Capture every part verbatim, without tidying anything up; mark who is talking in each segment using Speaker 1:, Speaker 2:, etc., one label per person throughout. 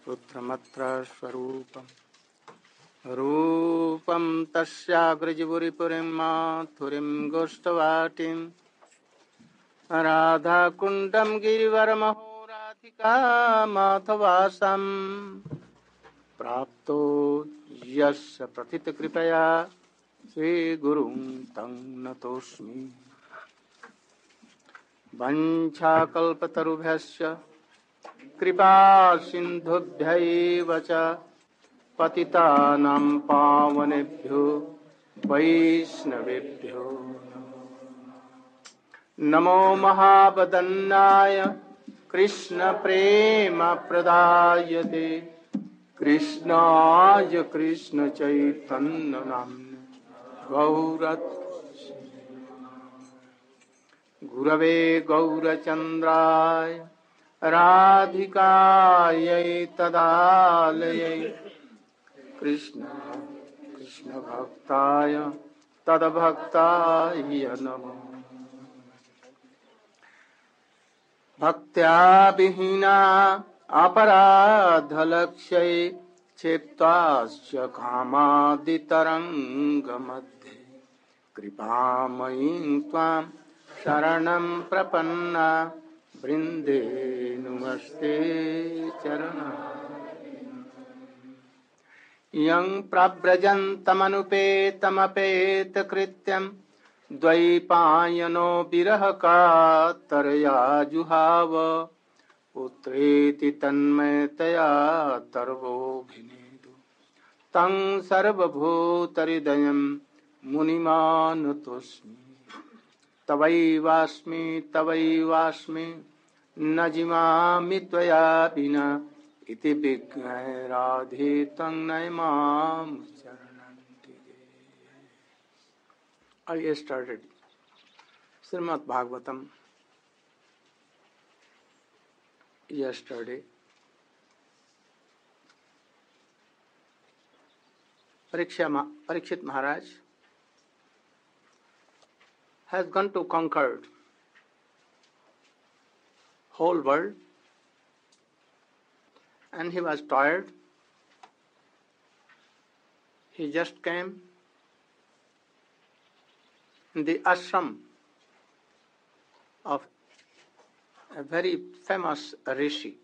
Speaker 1: पुत्रमत्र स्वरूपम् रूपं तस्याग्रजिपुरीपुरीं माथुरीं गोष्ठवाटीं राधाकुण्डं गिरिवरमहो राधिका माधवासं प्राप्तो यस्य प्रथितकृपया श्रीगुरुं तं नतोऽस्मि। वञ्चाकल्पतरुभ्यश्च कृपा सिन्धुभ्यैव च पतितानां पावनेभ्यो वैष्णवेभ्यो नमो महावदन्नाय कृष्णप्रेमप्रदायते कृष्णाय कृष्णचैतन्यनाम्ने गौरत् गुरवे गौरचन्द्राय राधिकायै तदालयै कृष्ण कृष्ण भक्ताय तद्भक्ताय नमः। भक्त्या विहीना अपराधलक्ष्यै क्षिप्ताश्च कामादितरङ्गमध्ये कृपामयीं त्वां शरणं प्रपन्ना वृन्दे नुमस्ते चरणम्। यं प्रव्रजन्तमनुपेतमपेतकृत्यं द्वैपायनो विरहकातरया जुहाव पुत्रेति तन्मयतया तर्वोऽभिनेदु तं सर्वभूतहृदयं मुनिमानतोऽस्मि। तवैवास्मि तवैवास्मि न जिमामि त्वया विना इति विज्ञाय राधे तं नयमाम चरणं टिके। I started Srimad Bhagavatam yesterday. Parikshit Maharaj has gone to conquer whole world, and he was tired. He just came in the ashram of a very famous rishi,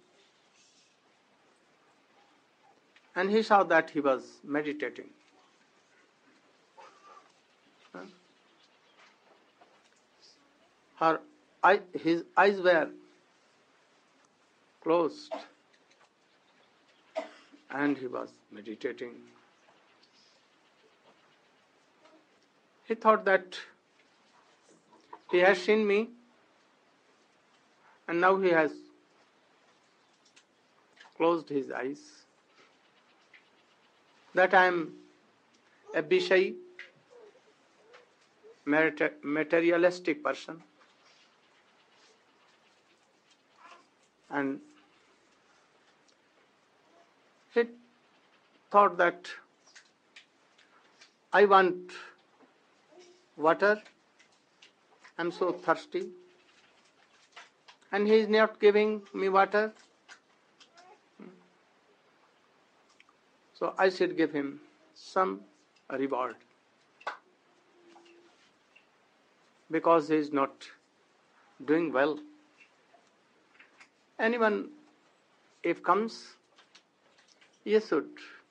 Speaker 1: and he saw that he was meditating. Her eye, his eyes were closed, and he was meditating. He thought that he has seen me, and now he has closed his eyes, that I am a Vishayi, materialistic person, and he thought that I want water, I am so thirsty, and he is not giving me water, so I should give him some reward, because he is not doing well. Anyone, if comes, you should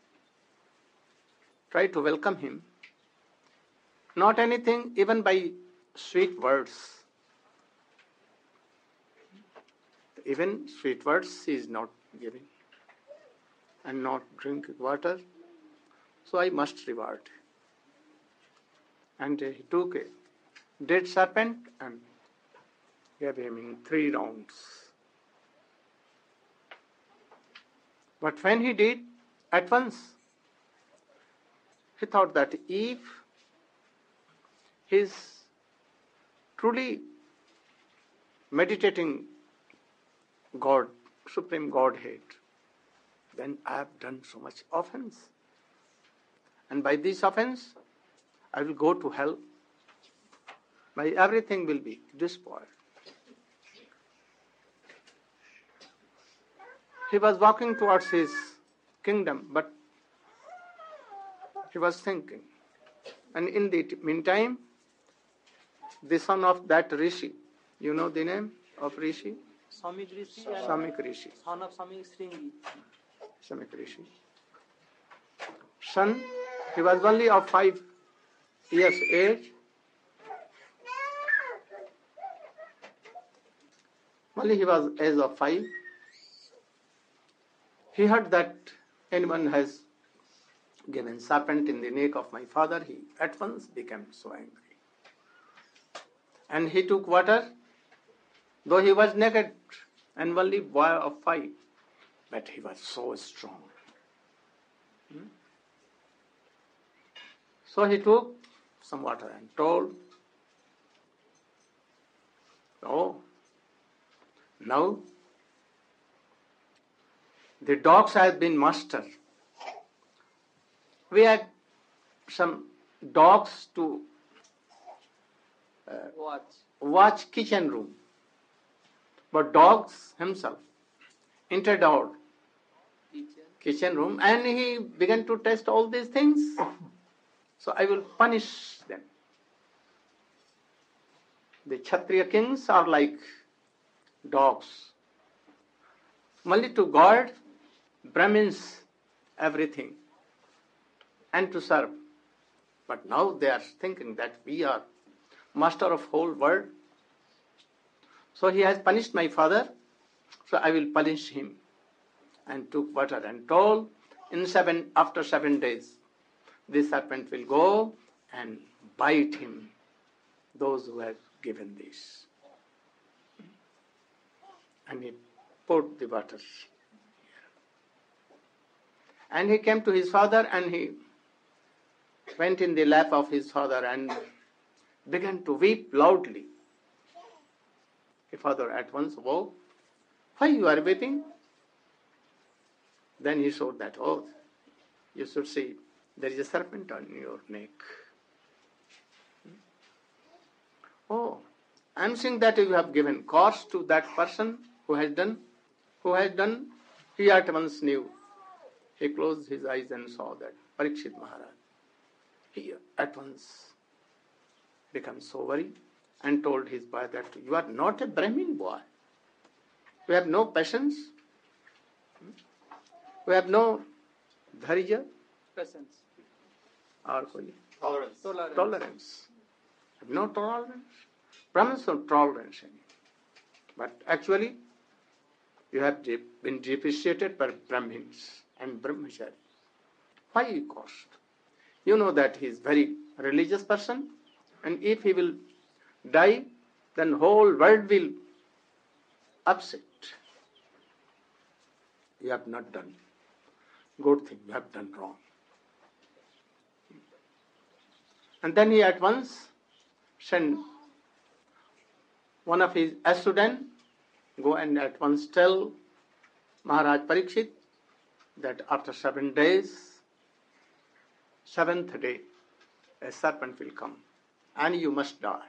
Speaker 1: try to welcome him. Not anything, even by sweet words. Even sweet words he is not giving, and not drinking water, so I must reward. And he took a dead serpent and gave him in three rounds. But when he did, at once, he thought that if he is truly meditating God, Supreme Godhead, then I have done so much offense. And by this offense, I will go to hell. My everything will be despoiled. he was walking towards his kingdom, but he was thinking. And in the meantime, the son of that Rishi, you know the name of Rishi?
Speaker 2: Samik Rishi and
Speaker 1: Samik Rishi.
Speaker 2: son of Samik Sringi.
Speaker 1: Samik Rishi. Son, he was only of five years age. Only he was age of five. He heard that anyone has given serpent in the neck of my father. He at once became so angry. And he took water, though he was naked and only boy of five, but he was so strong. Hmm? So he took some water and told, oh, now the dogs have been master. We had some dogs to uh,
Speaker 2: Watch.
Speaker 1: watch kitchen room. But dogs himself entered our
Speaker 2: Teacher.
Speaker 1: kitchen room and he began to test all these things. So I will punish them. The Kshatriya kings are like dogs. Only to guard Brahmins everything and to serve. But now they are thinking that we are master of whole world. So he has punished my father, so I will punish him. And took water and told, in seven after seven days, this serpent will go and bite him, those who have given this. And he poured the water. And he came to his father and he went in the lap of his father and began to weep loudly. The father at once woke. Why you are weeping? Then he showed that, oh, you should see, there is a serpent on your neck. Oh, I am seeing that you have given cause to that person who has done, who has done, he at once knew. He closed his eyes and saw that Parikshit Maharaj. He at once became so worried and told his boy that you are not a Brahmin boy. You have no patience. You have no dharya.
Speaker 2: Presence.
Speaker 1: Or koi
Speaker 2: Tolerance. Tolerance.
Speaker 1: tolerance. Have no tolerance. Brahmins don't tolerance any. But actually, you have de- been depreciated by Brahmins and Brahmachari. Why you cost? You know that he is very religious person, and if he will die, then whole world will upset. You have not done good thing, you have done wrong. And then he at once sent one of his students, go and at once tell Maharaj Parikshit that after seven days, seventh day, a serpent will come and you must die.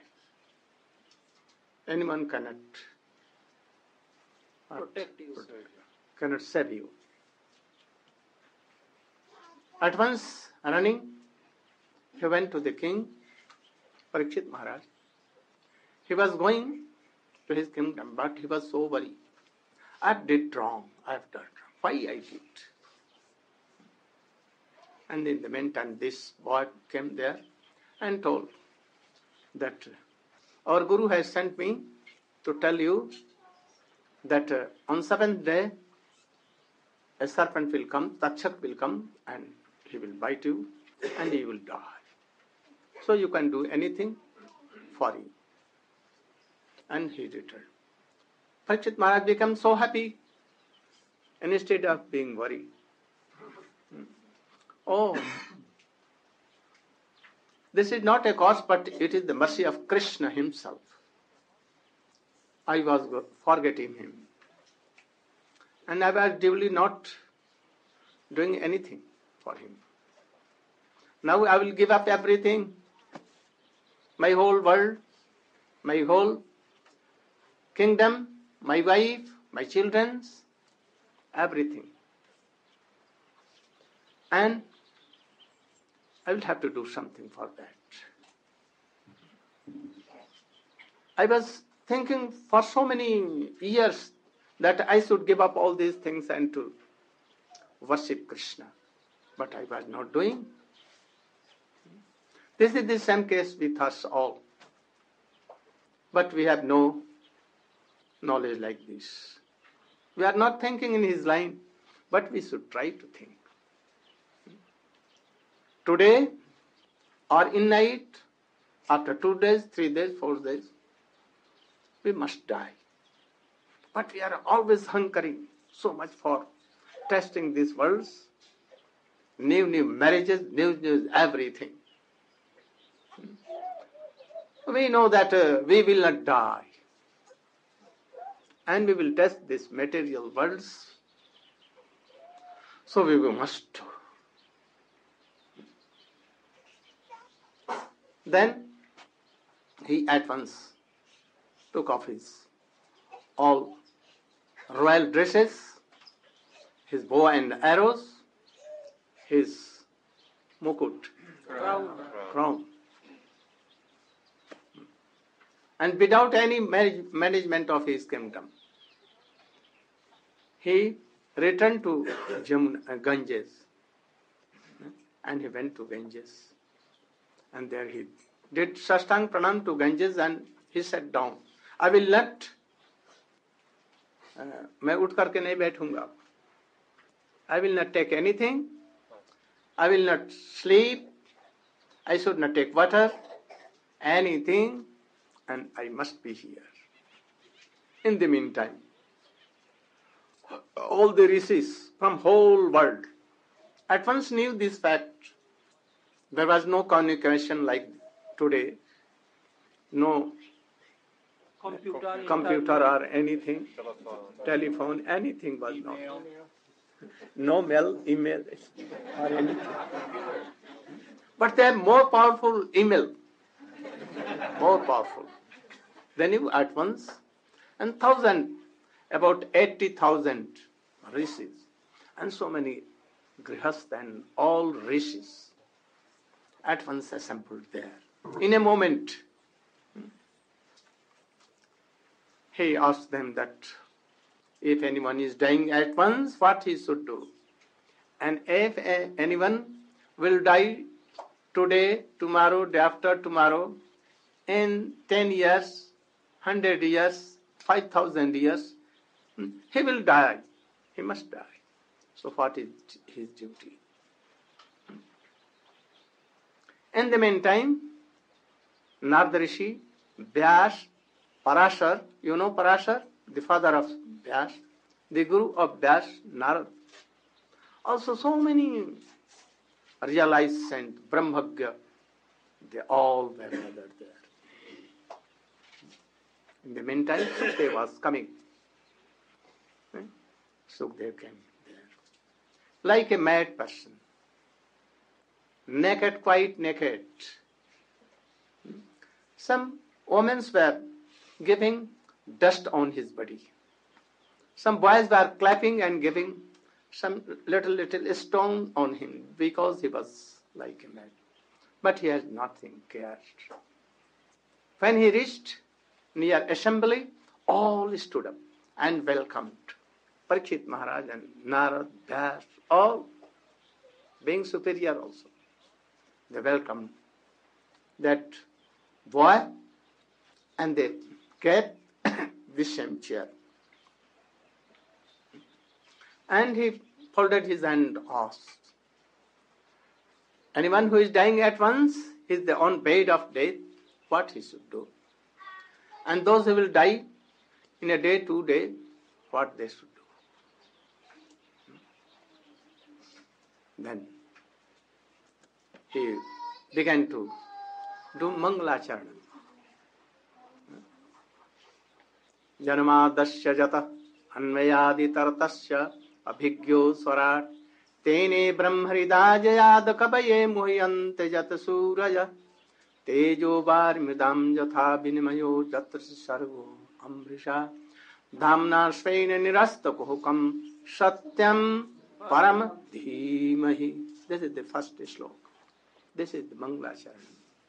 Speaker 1: Anyone cannot
Speaker 2: Protect you.
Speaker 1: cannot save you. At once, running, he went to the king, Parikshit Maharaj. He was going to his kingdom, but he was so worried. I did wrong, I have done wrong. Why I did? And in the meantime, this boy came there and told that our Guru has sent me to tell you that uh, on seventh day, a serpent will come, Takshak will come, and he will bite you, and you will die. So you can do anything for him. And he returned. Parikshit Maharaj became so happy, instead of being worried. Oh, this is not a cause, but it is the mercy of Krishna himself. I was forgetting him. And I was duly not doing anything for him. Now I will give up everything, my whole world, my whole kingdom, my wife, my children, everything. And I will have to do something for that. I was thinking for so many years that I should give up all these things and to worship Krishna. But I was not doing. This is the same case with us all. But we have no knowledge like this. We are not thinking in his line, but we should try to think. Today or in night, after two days, three days, four days, we must die. But we are always hunkering so much for testing these worlds, new, new marriages, new, new everything. We know that uh, we will not die. And we will test these material worlds. So we must do. Then he at once took off his all royal dresses, his bow and arrows, his mukut,
Speaker 2: Crown.
Speaker 1: crown. And without any manage- management of his kingdom, he returned to Jamuna, uh, Ganges, and he went to Ganges. And there he did Sastang Pranam to Ganges and he sat down. I will not, uh, मैं उठ करके नहीं बैठूंगा. I will not take anything. I will not sleep. I should not take water, anything, and I must be here. In the meantime, all the rishis from whole world at once knew this fact. There was no communication like today, no
Speaker 2: Computer.
Speaker 1: computer or anything, telephone, anything was not. No mail, email, or anything. But they have more powerful email, more powerful. They knew at once, and thousand, about eighty thousand rishis, and so many grihastha and all rishis at once assembled there. In a moment, he asked them that if anyone is dying at once, what he should do. And if a, anyone will die today, tomorrow, day after tomorrow, in ten years, one hundred years, five thousand years, he will die. He must die. So what is his duty? In the meantime, Narada Rishi, Vyas, Parashar, you know Parashar, the father of Vyas, the guru of Vyas, Narada. Also so many realized saints, Brahmagya, they all were gathered there. In the meantime, Sukhdev was coming. Sukhdev came there. Like a mad person. Naked, quite naked. Some women were giving dust on his body. Some boys were clapping and giving some little, little stone on him because he was like a man. But he had nothing cared. When he reached near assembly, all stood up and welcomed Parikshit Maharaj and Narad, Vyas, all being superior also. They welcomed that boy and they gave the same chair. And he folded his hand and asked, anyone who is dying at once is the on bed of death, what he should do? And those who will die in a day, two days, what they should do? Then he began to do Mangalacharana. Janmadasya jata anvayadi tartasya abhigyo swarat tene brahmhridajayad kabaye muhyante jat suraya tejo varmidam jatha vinmayo jatra sarvo amrisha dhamna svena nirasta kuhukam Satyam Param Dhimahi. This is the first slok. This is the Mangalacharan.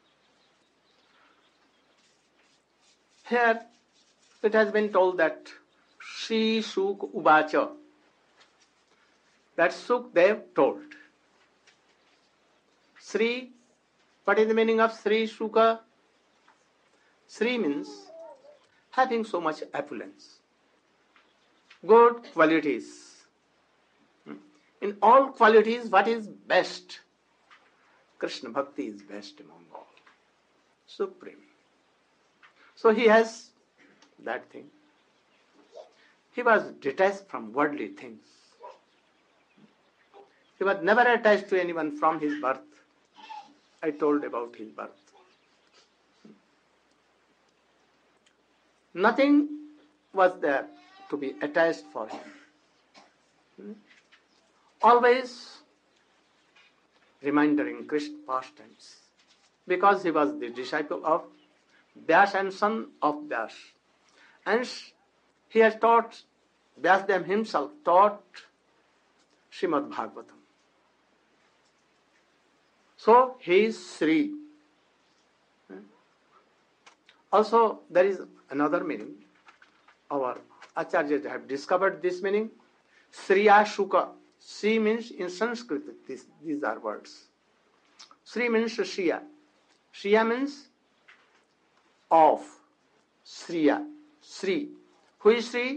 Speaker 1: Here it has been told that Sri Suk Ubacha, that Sukdev told. Sri, what is the meaning of Sri Suka? Sri means having so much opulence, good qualities. In all qualities, what is best? Krishna Bhakti is best among all, supreme. So he has that thing. He was detached from worldly things. He was never attached to anyone from his birth. I told about his birth. Nothing was there to be attached for him. Always reminding Krishna pastimes, because he was the disciple of Vyas and son of Vyas. And he has taught, Vyasdev himself taught Srimad Bhagavatam. So he is Sri. Also, there is another meaning. Our Acharyas have discovered this meaning. Sriya Shuka. Sri means in Sanskrit, this, these are words. Sri means Shriya. Shriya means of. Sriya. Sri. Who is Sri?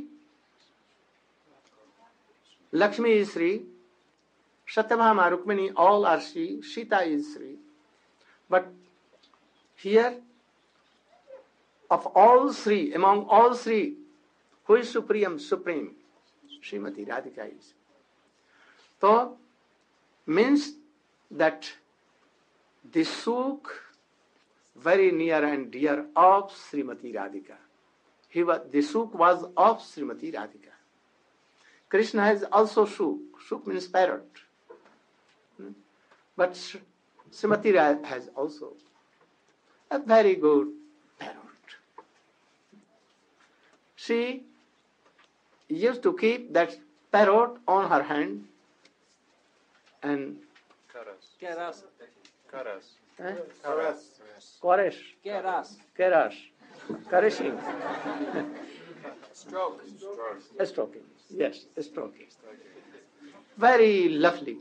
Speaker 1: Lakshmi is Sri. Satyabhama, Rukmini, all are Sri. Sita is Sri. But here, of all Sri, among all Sri, who is supreme? Supreme. Srimati Radhika is. So, means that the Sukh very near and dear of Srimati Radhika. He was, the Sukh was of Srimati Radhika. Krishna has also Sukh. Sukh means parrot. But Srimati Radhika has also a very good parrot. She used to keep that parrot on her hand and
Speaker 2: Keras.
Speaker 3: Karas.
Speaker 1: eh?
Speaker 3: Karas.
Speaker 1: Koresh,
Speaker 2: Keras.
Speaker 1: Kerash, caressing,
Speaker 3: Stroke.
Speaker 1: stroking. Yes, stroking. Very lovely.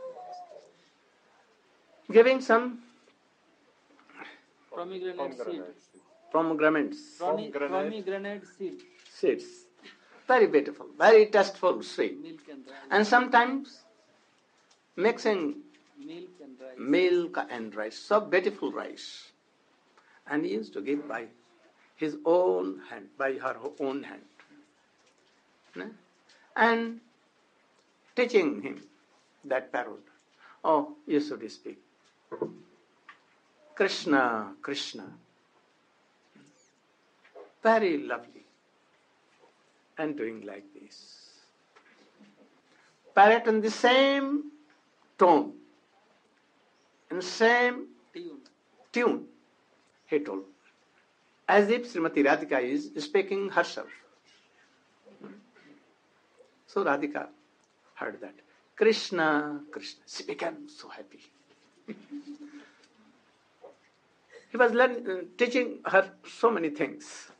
Speaker 1: Giving some
Speaker 2: Pomegranate seed.
Speaker 1: pomegranates,
Speaker 2: Promi-
Speaker 3: Pomegranate.
Speaker 2: Pomegranate seed.
Speaker 1: seeds. Very beautiful, very tasteful, sweet.
Speaker 2: Milk and rice.
Speaker 1: And sometimes mixing
Speaker 2: Milk and rice.
Speaker 1: milk and rice, so beautiful rice. And he used to give by his own hand, by her own hand. Ne? And teaching him that parrot. Oh, you should speak. Krishna, Krishna. Very lovely. And doing like this. Parrot in the same tone, in same
Speaker 2: Tune.
Speaker 1: tune, he told. As if Srimati Radhika is speaking herself. So Radhika heard that. Krishna, Krishna. She became so happy. He was learning, uh, teaching her so many things.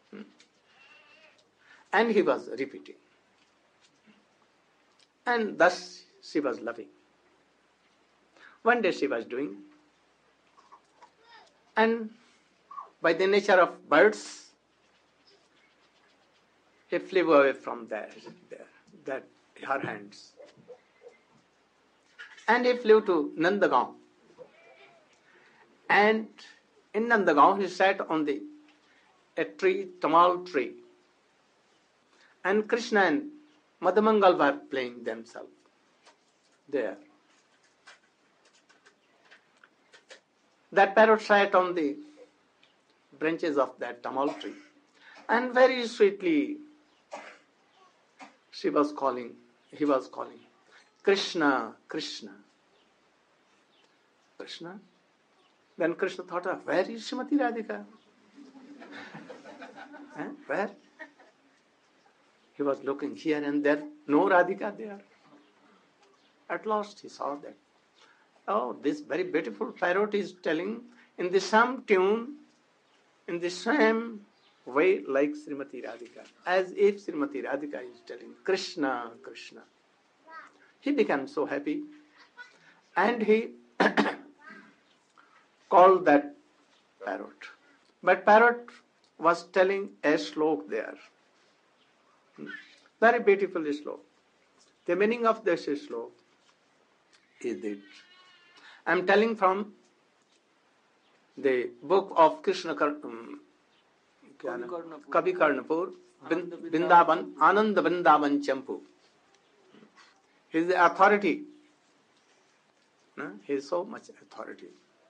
Speaker 1: And he was repeating. And thus she was loving. One day she was doing. And by the nature of birds, he flew away from there, there, that her hands. And he flew to Nandagaon. And in Nandagaon, he sat on the a tree, tamal tree. And Krishna and Madhamangal were playing themselves there. That parrot sat on the branches of that tamal tree. And very sweetly, she was calling, he was calling, Krishna, Krishna. Krishna. Then Krishna thought of, where is Srimati Radhika? eh? Where? He was looking here and there, no Radhika there. At last he saw that, oh, this very beautiful parrot is telling in the same tune, in the same way like Srimati Radhika, as if Srimati Radhika is telling Krishna, Krishna. He became so happy and he called that parrot. But parrot was telling a slok there. Very beautiful slok. The meaning of this slok is that I am telling from the book of Krishna um, Kavi Karnapur, Vrindavan, Ananda Vrindavan Champu. He is the authority. No? He is so much authority.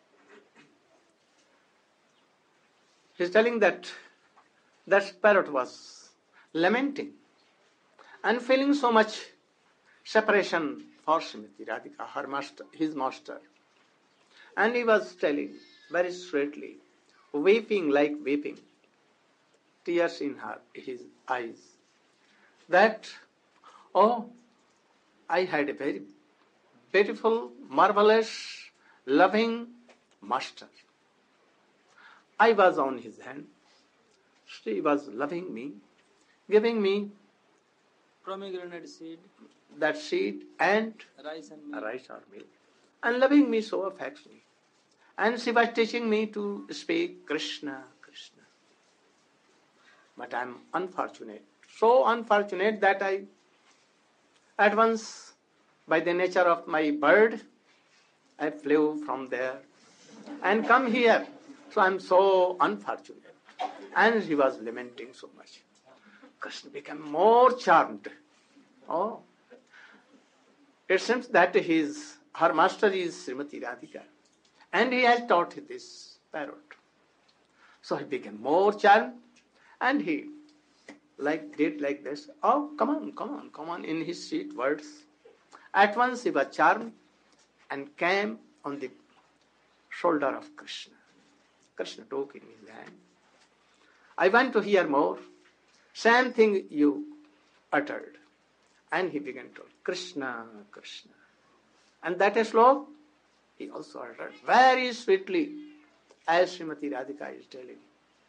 Speaker 1: He is telling that that parrot was lamenting and feeling so much separation for Srimati Radhika, her master, his master. And he was telling very straightly, weeping like weeping, tears in her, his eyes, that, oh, I had a very beautiful, marvelous, loving master. I was on his hand. She was loving me, giving me
Speaker 2: pomegranate seed,
Speaker 1: that seed and
Speaker 2: rice and milk.
Speaker 1: rice or milk, and loving me so affectionately. And she was teaching me to speak Krishna, Krishna. But I am unfortunate, so unfortunate that I, at once, by the nature of my bird, I flew from there and come here. So I am so unfortunate. And he was lamenting so much. Krishna became more charmed. Oh, it seems that his her master is Srimati Radhika, and he has taught this parrot. So he became more charmed, and he like did like this. Oh, come on, come on, come on, in his sweet words. At once he was charmed and came on the shoulder of Krishna. Krishna took in his hand. I want to hear more. Same thing you uttered. And he began to, Krishna, Krishna. And that slok, he also uttered very sweetly, as Srimati Radhika is telling.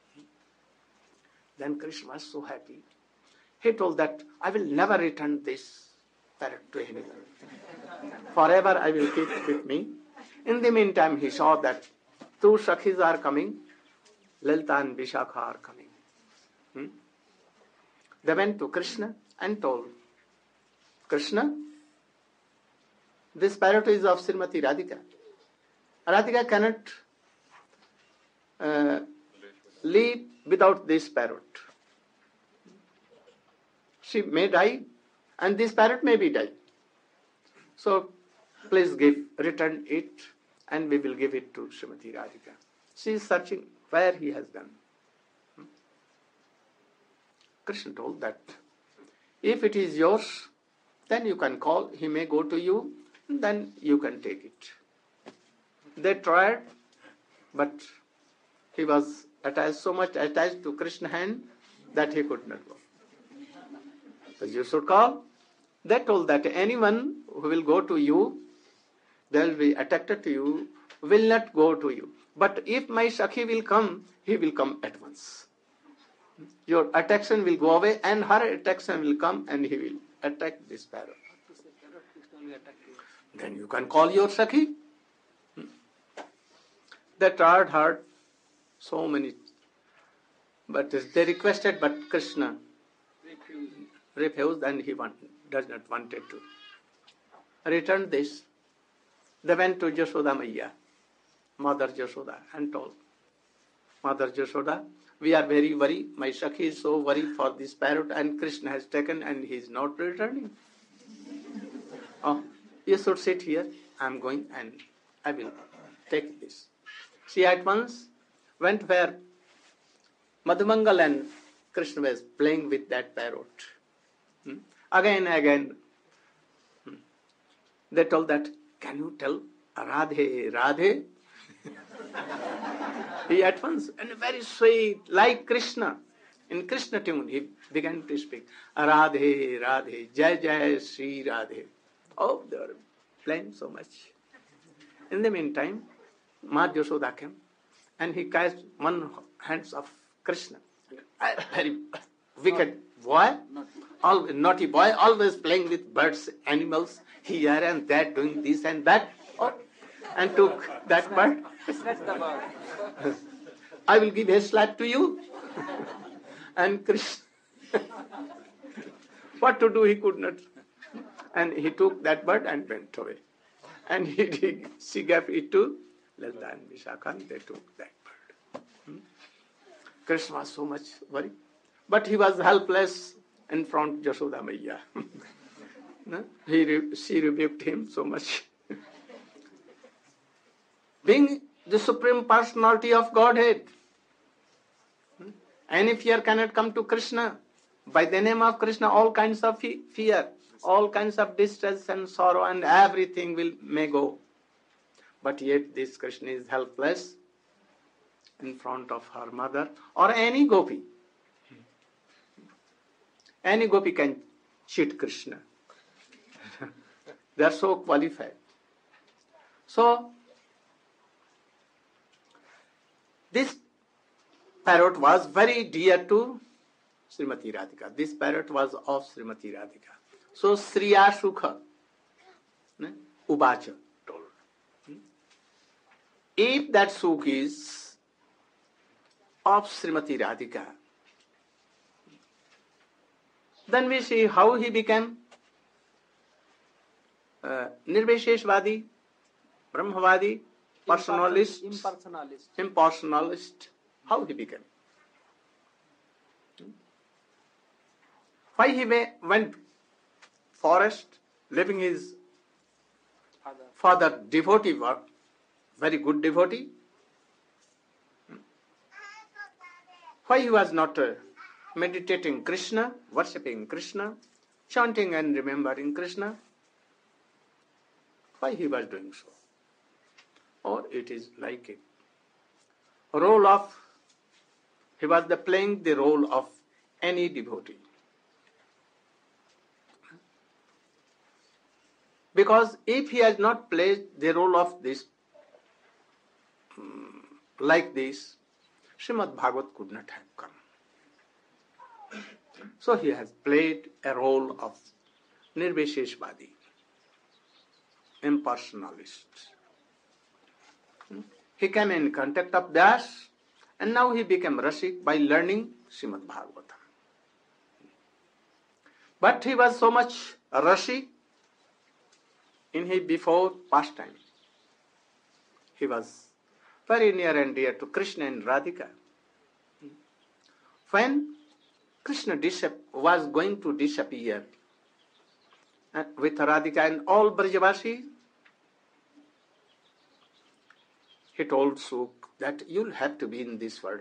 Speaker 1: Then Krishna was so happy. He told that, I will never return this parrot to anyone. Forever I will keep it with me. In the meantime, he saw that two Sakhis are coming, Lalita and Vishakha are coming. Hmm? They went to Krishna and told, Krishna, this parrot is of Srimati Radhika. Radhika cannot uh, live without this parrot. She may die and this parrot may be die. So please give, return it and we will give it to Srimati Radhika. She is searching where he has gone. Hmm? Krishna told that if it is yours, then you can call, he may go to you, then you can take it. They tried, but he was attached, so much attached to Krishna's hand that he could not go. So you should call. They told that anyone who will go to you, they will be attracted to you, will not go to you. But if my Sakhi will come, he will come at once. Your attraction will go away and her attraction will come and he will attack this parrot. Then you can call your Sakhi. They tried hard, so many. But they requested, but Krishna refused, refused and he want, does not wanted to. Returned this. They went to Jashoda Maiya, Mother Jashoda, and told, Mother Jashoda, we are very worried. My Sakhi is so worried for this parrot and Krishna has taken and he is not returning. Oh, you should sit here. I am going and I will take this. She at once went where Madhumangal and Krishna was playing with that parrot. Hmm? Again, again, hmm. They told that, can you tell Radhe, Radhe? He at once, and very sweet, like Krishna. In Krishna tune, he began to speak, Radhe, Radhe, Jai Jai Sri Radhe. Oh, they were playing so much. In the meantime, Ma Yashoda came and he catched one hands of Krishna. A very wicked boy, all, naughty boy, always playing with birds, animals, here and there, doing this and that. Oh, and took that bird.
Speaker 2: Snatch the bird.
Speaker 1: I will give a slap to you. And Krishna, what to do, he could not. And he took that bird and went away. And he, he, she gave it to Lalita and Vishakha, and they took that bird. Hmm? Krishna was so much worried. But he was helpless in front of Yashoda Maiya. No? He re- she rebuked him so much. Being the Supreme Personality of Godhead, any fear cannot come to Krishna. By the name of Krishna, all kinds of fe- fear, all kinds of distress and sorrow and everything will may go. But yet this Krishna is helpless in front of her mother or any gopi. Any gopi can cheat Krishna. They are so qualified. So, this parrot was very dear to Srimati Radhika. This parrot was of Srimati Radhika. So, Sriya Sukha, Ubacha told. If that Sukh is of Srimati Radhika, then we see how he became uh, Nirvisheshvadi, Brahmavadi, personalist,
Speaker 2: Impersonalist.
Speaker 1: impersonalist. How he became? Why he may, went forest, leaving his
Speaker 2: Father.
Speaker 1: father devotee, very good devotee? Why he was not uh, meditating Krishna, worshipping Krishna, chanting and remembering Krishna? Why he was doing so? Or it is like a role of, he was the playing the role of any devotee. Because if he has not played the role of this, um, like this, Srimad Bhagavat could not have come. So he has played a role of Nirvisheshvadi, impersonalist. He came in contact of Das, and now he became Rasik by learning Srimad Bhagavatam. But he was so much Rasik in his before pastime. He was very near and dear to Krishna and Radhika. When Krishna was going to disappear with Radhika and all Brajavasi, he told Sukh that you'll have to be in this world.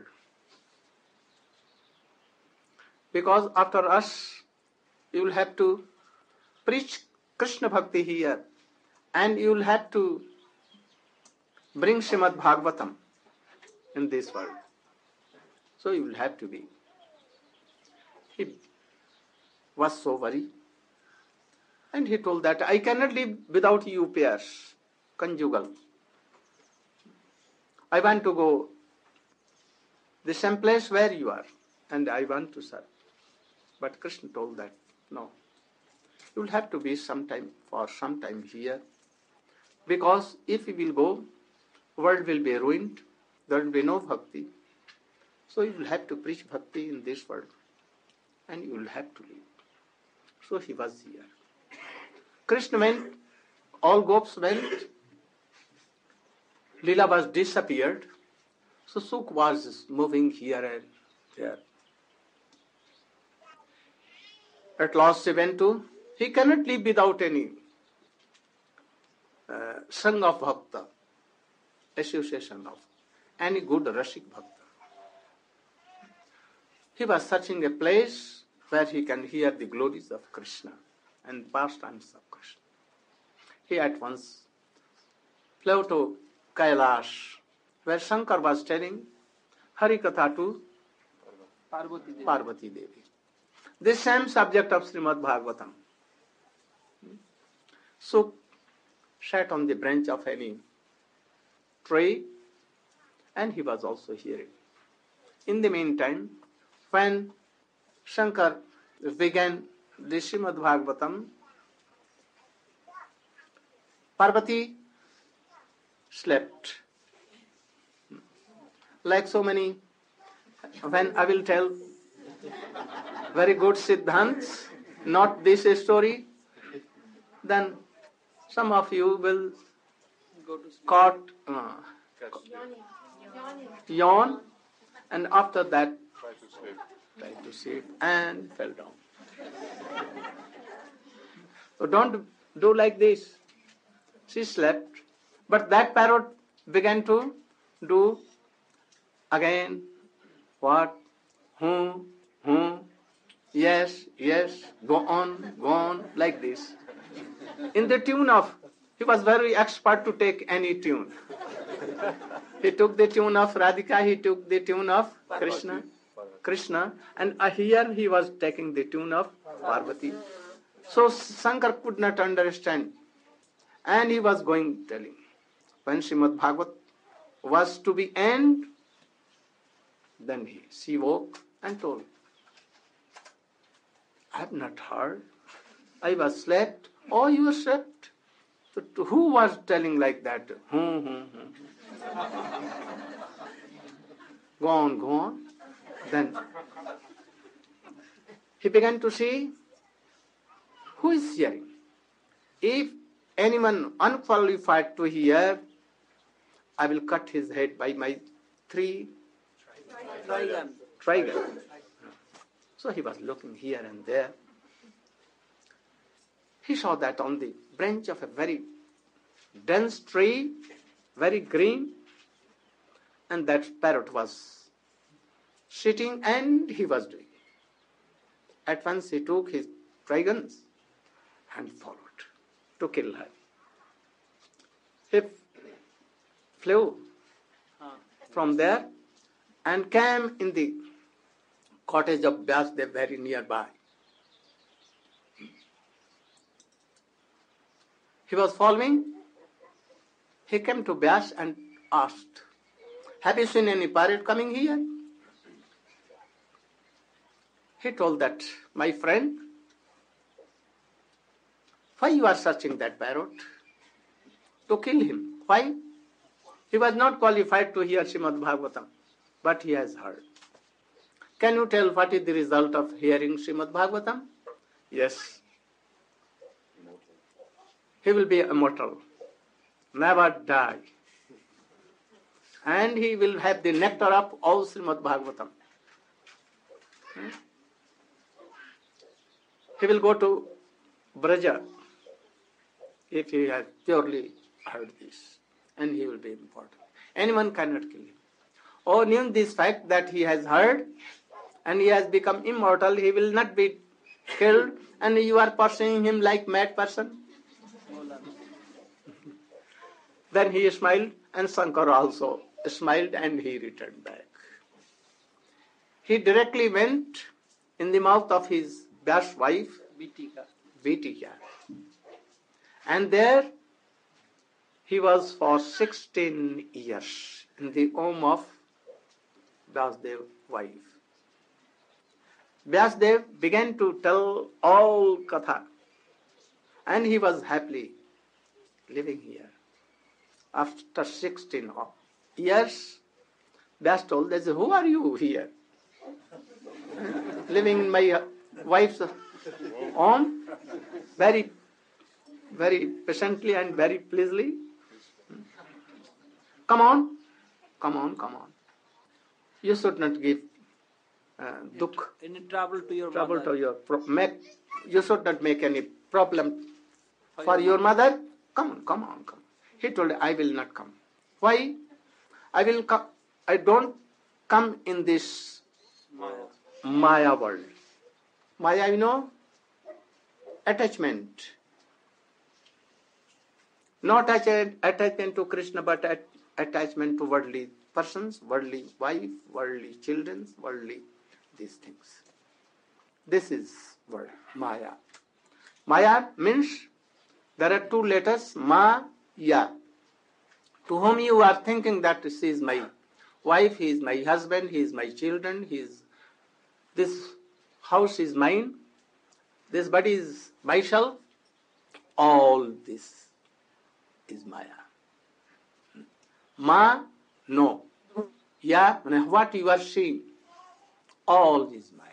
Speaker 1: Because after us, you'll have to preach Krishna Bhakti here, and you'll have to bring Srimad Bhagavatam in this world. So you will have to be. He was so worried. And he told that, I cannot live without you pairs, conjugal. I want to go the same place where you are, and I want to serve. But Krishna told that, no. You will have to be sometime for some time here. Because if you will go, world will be ruined, there will be no bhakti. So you will have to preach bhakti in this world, and you will have to live. So he was here. Krishna went, all gopis went, Leela was disappeared, so Sukh was moving here and there. At last he went to, he cannot live without any uh, Sangha of Bhakta, association of any good Rasik Bhakta. He was searching a place where he can hear the glories of Krishna and pastimes of Krishna. He at once flew to Kailash, where Shankar was telling Hari Katha to
Speaker 2: Parvati Devi.
Speaker 1: Parvati Devi. This same subject of Srimad Bhagavatam. So, sat on the branch of any tree, and he was also hearing. In the meantime, when Shankar began the Srimad Bhagavatam, Parvati slept. Like so many, when I will tell very good Siddhants, not this story, then some of you will
Speaker 2: Go to sleep.
Speaker 1: caught, uh, yawn, and after that
Speaker 3: Try to sleep.
Speaker 1: tried to sleep and fell down. So don't do like this. She slept, but that parrot began to do again what? Whom, whom, yes, yes, go on, go on, like this. In the tune of, he was very expert to take any tune. He took the tune of Radhika, he took the tune of Krishna, Krishna, and uh, here he was taking the tune of Parvati. So Shankar could not understand, and he was going telling. When Srimad Bhagavat was to be end, then he, she woke and told, I have not heard. I was slept. Oh, you slept. So to who was telling like that? Hmm, hmm, hmm. Go on, go on. Then he began to see who is hearing. If anyone unqualified to hear, I will cut his head by my three
Speaker 2: Trigon.
Speaker 1: trigon. So he was looking here and there. He saw that on the branch of a very dense tree, very green, and that parrot was sitting and he was doing. At once he took his trigons and followed to kill her. He flew
Speaker 2: Ah.
Speaker 1: from there and came in the cottage of Vyasdev very nearby. He was following. He came to Vyas and asked, have you seen any parrot coming here? He told that, my friend, why you are searching that parrot? To kill him. Why? He was not qualified to hear Srimad Bhagavatam, but he has heard. Can you tell what is the result of hearing Srimad Bhagavatam? Yes. He will be immortal, never die. And he will have the nectar of all Srimad Bhagavatam. Hmm? He will go to Braja if he has purely heard this, and he will be important. Anyone cannot kill him. Oh, knowing this fact that he has heard and he has become immortal, he will not be killed, and you are pursuing him like mad person. Then he smiled, and Shankar also smiled, and he returned back. He directly went in the mouth of his Vyas wife,
Speaker 2: Vitika.
Speaker 1: Vitika. And there he was for sixteen years in the home of Vyasdev's wife. Vyasdev began to tell all Katha, and he was happily living here. After sixteen years, Vyas told, who are you here? Living in my wife's home, very, very patiently and very pleasantly. Come on, come on, come on. You should not give uh, dukh,
Speaker 2: Any trouble to your
Speaker 1: trouble
Speaker 2: mother.
Speaker 1: to your, pro- make, you should not make any problem for your mother. Come on, come on, come on. He told, I will not come. Why? I will come. I don't come in this
Speaker 2: Maya.
Speaker 1: Maya world. Maya, you know, attachment. Not attach- attachment to Krishna, but at- attachment to worldly persons, worldly wife, worldly children, worldly these things. This is word Maya. Maya means there are two letters, Ma, Ya. To whom you are thinking that she is my wife, he is my husband, he is my children, he is, this house is mine, this body is myself, all this is Maya. Ma, no. Ya, what you are seeing, all is Maya.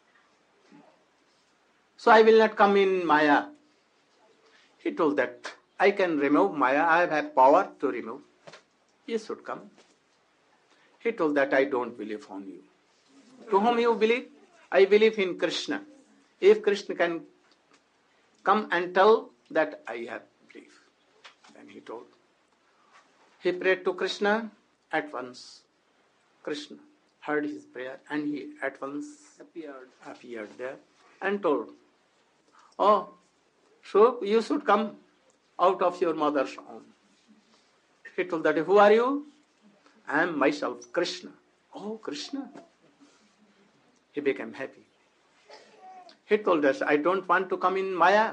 Speaker 1: So I will not come in Maya. He told that I can remove Maya, I have power to remove. You should come. He told that I don't believe on you. To whom you believe? I believe in Krishna. If Krishna can come and tell that I have belief. Then he told. He prayed to Krishna at once. Krishna heard his prayer and he at once
Speaker 2: Appeared.
Speaker 1: appeared there and told, oh, so you should come out of your mother's womb. He told that, who are you? I am myself, Krishna. Oh, Krishna. He became happy. He told us, I don't want to come in Maya.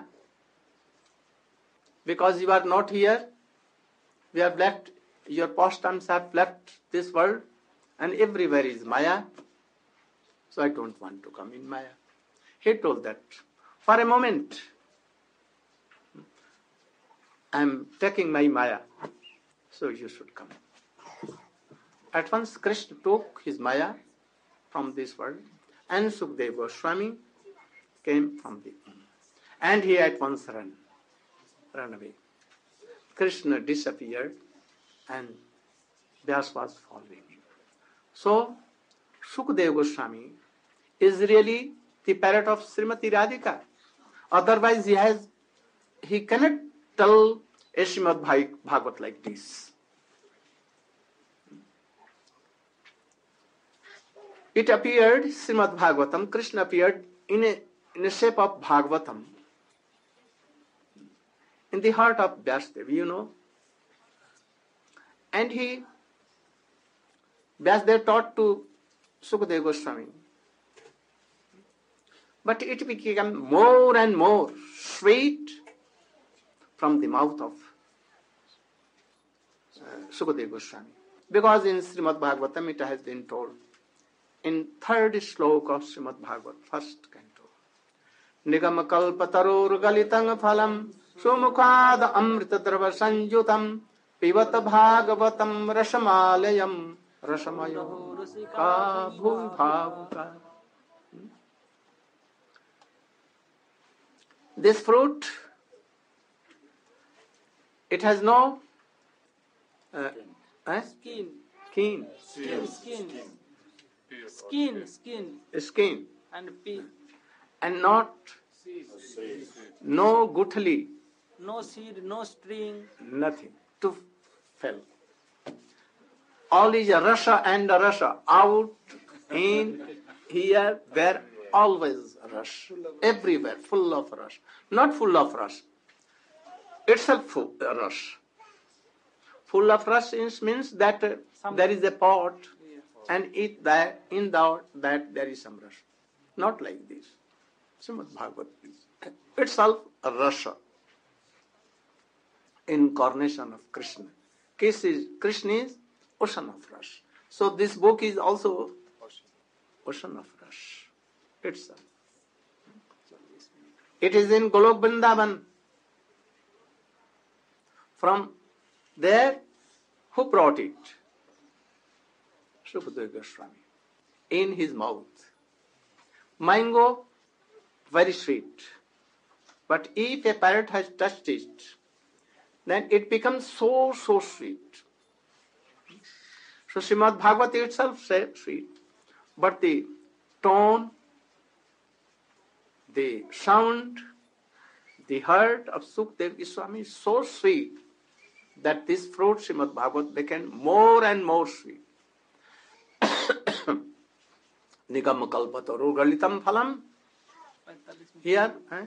Speaker 1: Because you are not here. We have left, your pastimes have left this world. And everywhere is Maya. So I don't want to come in Maya. He told that, for a moment, I am taking my Maya. So you should come. At once Krishna took his Maya from this world and Sukadeva Goswami came from the womb. And he at once ran, ran away. Krishna disappeared and Vyasa was following him. So Sukadeva Goswami is really the parrot of Srimati Radhika. Otherwise he has, he cannot tell a Srimad Bhagavat like this. It appeared, Srimad Bhagavatam, Krishna appeared in a, in a shape of Bhagavatam in the heart of Vyasadeva, you know. And he, Vyasadeva taught to Sukadeva Goswami. But it became more and more sweet from the mouth of uh, Sukadeva Goswami. Because in Srimad Bhagavatam it has been told, in third slok of Srimad Bhagavat, first canto, Nigam kalpatarur galitang phalam sumukhad amritadrava sanjutam pivata bhagavatam rasamalayam rasamayo ka bhuvbhavuka. This fruit, it has no uh, eh?
Speaker 2: Skin.
Speaker 1: Skin.
Speaker 2: Skin. Skin. Skin. Skin.
Speaker 1: Skin.
Speaker 2: And pea.
Speaker 1: And not no guthali,
Speaker 2: No seed, no string.
Speaker 1: nothing to fell. All is a rasa and a rasa. Out, in, here, there, always rush. Everywhere, full of rush. Not full of rush. Itself full uh, rush. Full of rush means that uh, there is a pot and it that in that, that there is some rush. Not like this. Srimad Bhagavat is itself a rasa. Incarnation of Krishna. Krishna is ocean of rush. So this book is also ocean of rush itself. It is in Golok Vrindavan. From there, who brought it? Sukadeva Goswami. In his mouth. Mango, very sweet. But if a parrot has touched it, then it becomes so, so sweet. So Srimad Bhagavat itself says sweet. But the tone, the sound, the heart of Sukadeva Goswami is so sweet that this fruit, Srimad Bhagavat, became more and more sweet. Nigam kalpataru galitam phalam. Here, eh?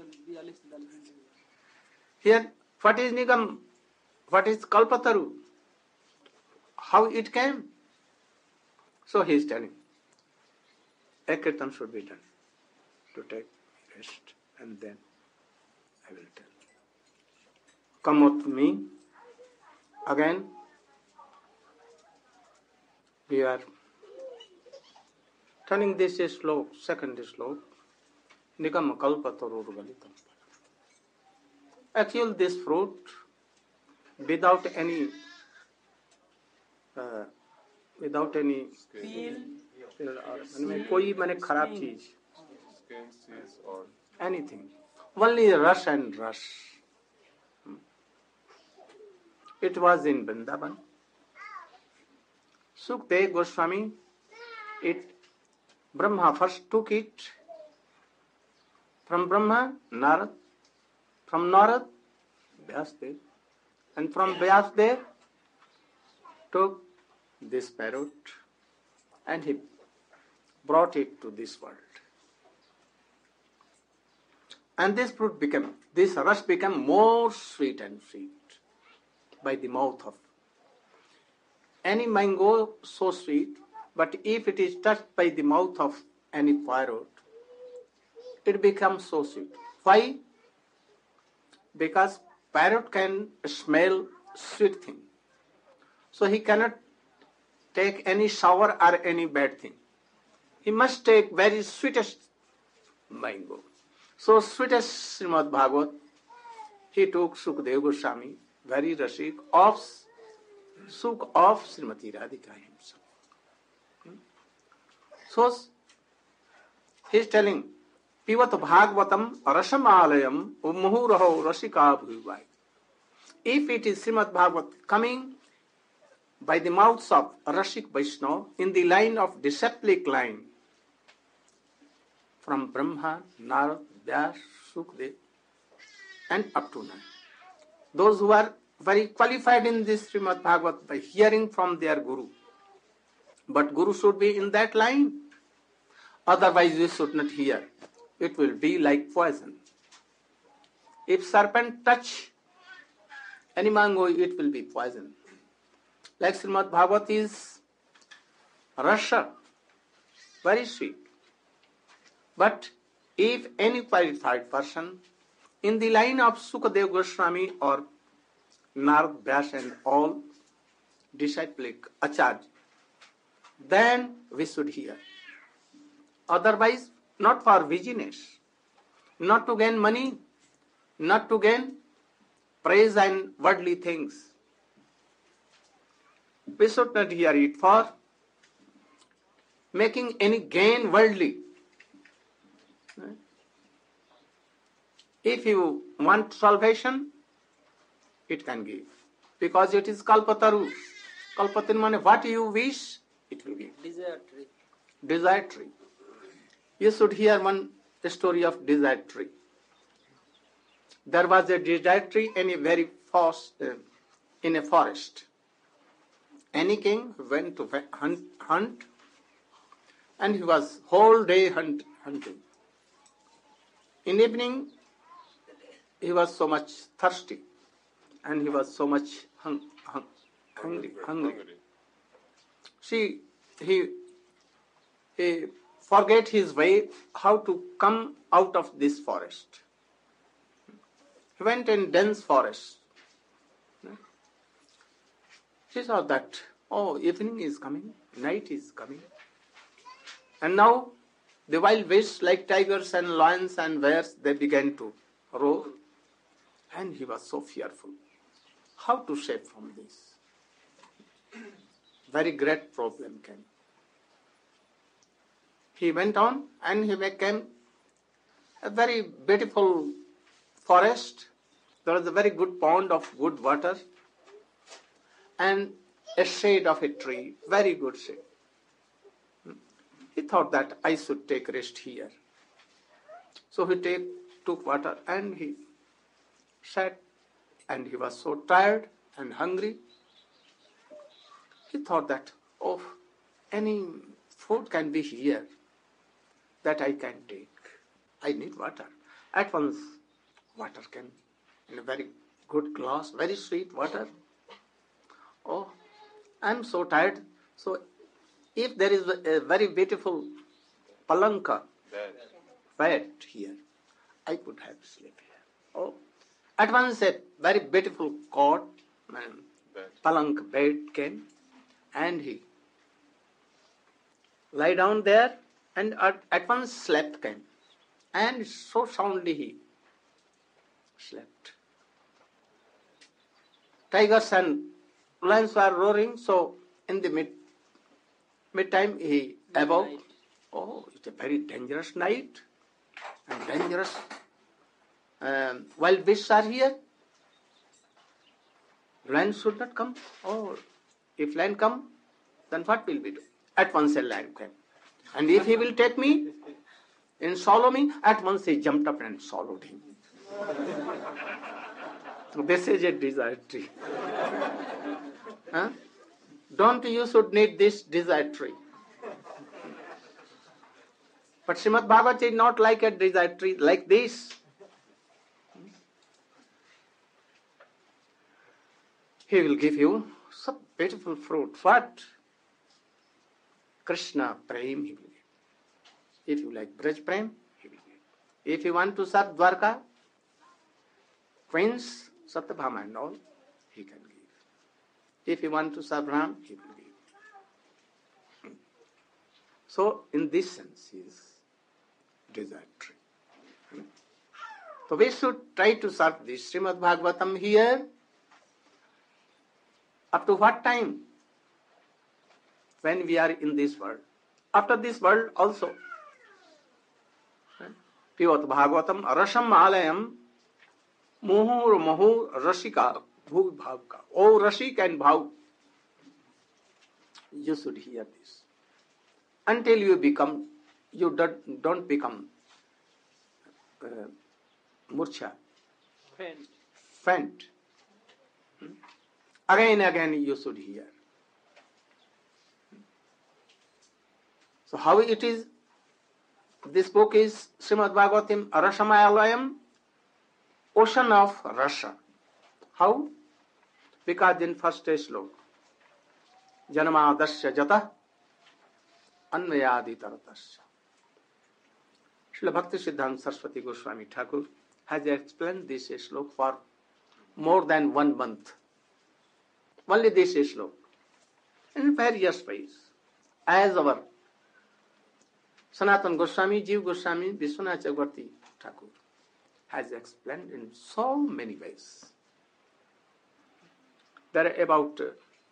Speaker 1: Here, what is Nigam? What is kalpataru? How it came? So he is telling. a kirtan should be done to take rest, and then I will tell. Come with me. Again, we are turning this slope, second slope. Nikam kalpatarur galitam. Actually, this fruit, without any, uh, without any,
Speaker 2: Peel.
Speaker 1: मैंने कोई मैंने खराब चीज,
Speaker 3: Skin, seeds, or
Speaker 1: anything, only rush and rush. It was in Vrindavan. Sukdev Goswami, it Brahma first took it. From Brahma, Narad. From Narad, Vyasdev. And from Vyasdev, took this parrot and he brought it to this world. And this fruit became, this rush became more sweet and sweet by the mouth of any mango, so sweet, but if it is touched by the mouth of any parrot, it becomes so sweet. Why? Because parrot can smell sweet thing. So he cannot take any sour or any bad thing. He must take very sweetest mango. So sweetest Srimad Bhagavat, he took Sukadeva Goswami, very Rashik, of Suk of Srimati Radhika himself. Hmm? So he is telling, Pivat Bhagavatam Rasamalayam Muhuraho Rasika Bhuvai. If it is Srimad Bhagavat coming by the mouths of Rashik Vaishnava in the line of disciplic line from Brahma, Narad, Vyas, Sukdev and up to now. Those who are very qualified in this Srimad Bhagavat by hearing from their Guru. But Guru should be in that line. Otherwise we should not hear. It will be like poison. If serpent touch any mango, it will be poison. Like Srimad Bhagavat is Rasha, very sweet. But if any qualified person in the line of Sukadeva Goswami or Narad, Vyas and all disciplic acharya, then we should hear. Otherwise, not for business, not to gain money, not to gain praise and worldly things. We should not hear it for making any gain worldly. If you want salvation, it can give. Because it is Kalpataru. Kalpataru means what you wish, it will give.
Speaker 2: Desire tree.
Speaker 1: Desire tree. You should hear one story of desire tree. There was a desire tree in a very fast, uh, in a forest. Any king went to hunt, hunt and he was whole day hunt, hunting. In evening, he was so much thirsty and he was so much hung, hung, hungry. hungry. See, he, he forget his way how to come out of this forest. He went in dense forest. He saw that, oh, evening is coming, night is coming. And now the wild beasts like tigers and lions and bears, they began to roar. And he was so fearful. How to save from this? Very great problem came. He went on and he became a very beautiful forest. There was a very good pond of good water and a shade of a tree, very good shade. He thought that I should take rest here. So he take, took water and he sat, and he was so tired and hungry. He thought that, oh, any food can be here that I can take. I need water. At once, water came in a very good glass, very sweet water. Oh, I'm so tired. So if there is a very beautiful palanka,
Speaker 3: Bed.
Speaker 1: bed here. I could have slept here. Oh, at once a very beautiful cot, um,
Speaker 3: Bed.
Speaker 1: palank bed came, and he lay down there, and at, at once slept came, and so soundly he slept. Tigers and lions were roaring, so in the mid mid time he awoke.
Speaker 2: Midnight.
Speaker 1: Oh, it's a very dangerous night, and dangerous um, wild beasts are here. Lion should not come. Oh, if lion come, then what will we do? At once a lion came. And if he will take me and swallow me, at once he jumped up and swallowed him. This is a desire tree. Huh? Don't you should need this desire tree. But Srimad Bhagavatam is not like a desire tree, like this. He will give you some beautiful fruit. What? Krishna Prem he will give. If you like Braj Prem, he will give. If you want to serve Dwarka, Queens, Satyabhama and all, he can give. If you want to serve Ram, he will give. So, in this sense, he is desire tree. So, we should try to serve this Srimad Bhagavatam here. Up to what time? When we are in this world. After this world also. Pivat Bhagavatam Rasam Alayam Muhur Muhur Rasika Bhu Bhavka. Oh Rashik and Bhav. You should hear this. Until you become, you don't, don't become uh, murcha,
Speaker 2: Faint.
Speaker 1: faint. Again, again you should hear. So how it is? This book is Srimad Bhagavatam Rasamayalayam, ocean of Rasa. How? Because in first slok, Janamadasya Jata Anvayadi Taratasya. Srila Bhakti Siddhanta Saraswati Goswami Thakur has explained this slok for more than one month. Only this slok. In various ways. As our Sanatana Goswami, Jiva Goswami, Vishwanath Chakravarti Thakur has explained in so many ways. There are about uh,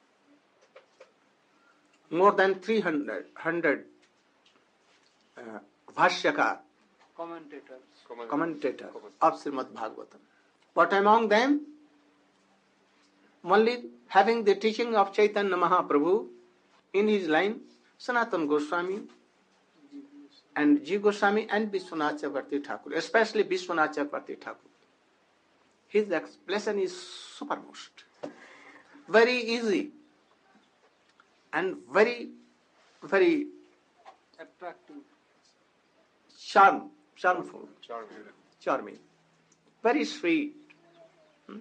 Speaker 1: more than three hundred, hundred uh, Bhashyakar,
Speaker 2: Commentators.
Speaker 3: Comment-
Speaker 1: commentators of Srimad Bhagavatam. But among them, only having the teaching of Chaitanya Mahaprabhu in his line, Sanatana Goswami and Jiva Goswami and Vishwanath Chakravarti Thakur, especially Vishwanath Chakravarti Thakur. His explanation is supermost, very easy and very, very
Speaker 2: Attractive.
Speaker 1: charm, charmful,
Speaker 3: Charming.
Speaker 1: charming, very sweet. Hmm?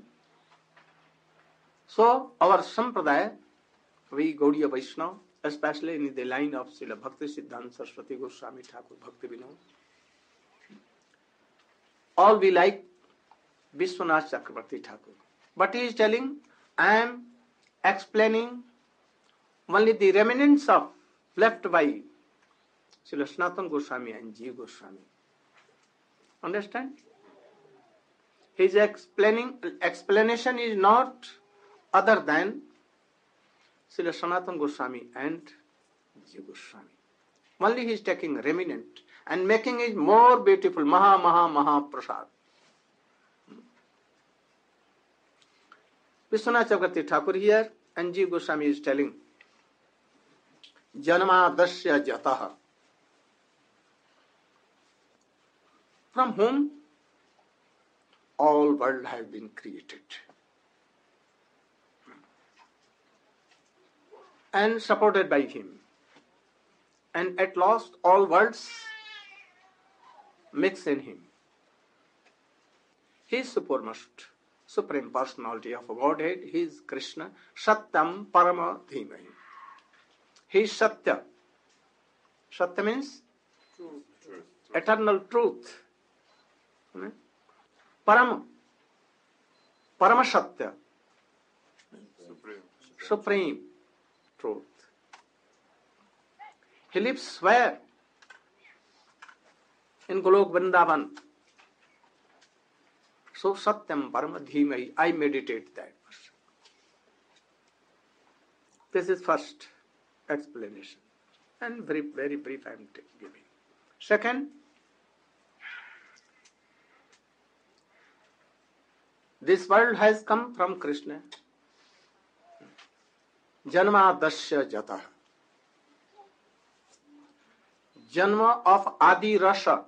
Speaker 1: So, our Sampradaya, we Gaudiya Vaishnava, especially in the line of Srila Bhakti Siddhanta Saraswati Goswami Thakur Bhakti Vinod, all we like Vishwanath Chakravarti Thakur. But he is telling, I am explaining only the remnants of left by Srila Sanatana Goswami and Jiva Goswami. Understand? His explaining explanation is not other than Srila Sanatana Goswami and Jiva Goswami. Only he is taking remnant and making it more beautiful. Maha Maha Maha Prasad. Vishwanath Chakravarti Thakur here and Jiva Goswami is telling Janamadasya Jataha. From whom all world have been created. And supported by him. And at last all worlds mix in him. He is supremest, supreme personality of Godhead. He is Krishna. Satyam Parama Dhimahi. He is Satya. Satya means
Speaker 2: Truth.
Speaker 3: Truth.
Speaker 1: eternal truth. Hmm? Param, Paramasatya,
Speaker 3: Supreme.
Speaker 1: supreme truth. He lives where? In Golok Vrindavan. So Satyam Parama Dhimai, I meditate that. This is first explanation. And very, very brief I am giving. Second, this world has come from Krishna. Janma Dasya Jata. Janma of Adi Rasa.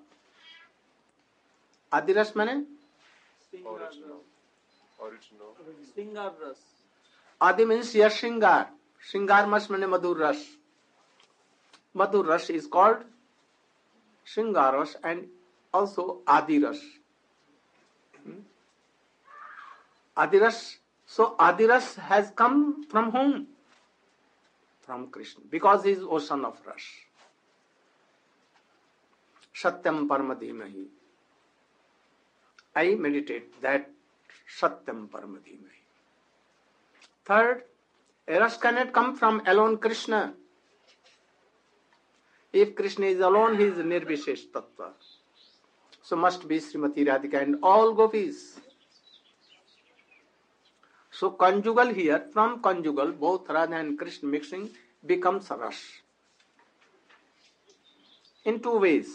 Speaker 1: Adi Rasa means?
Speaker 3: Original. Original.
Speaker 2: Singar Ras.
Speaker 1: Adi means here Shingar. Shingar must mean Madhur Ras. Madhur Ras is called Shingar Ras and also Adi Ras. Hmm? Adi Ras. So Adi Ras has come from whom? From Krishna. Because he is ocean of Ras. Satyam Paramadhimahi. I meditate that Satyam Paramadhimahi. Third, Eros cannot come from alone Krishna. If Krishna is alone, he is Nirvishesh Tattva. So must be Srimati Radhika and all gopis. So conjugal here, from conjugal, both Radha and Krishna mixing becomes Ras. In two ways.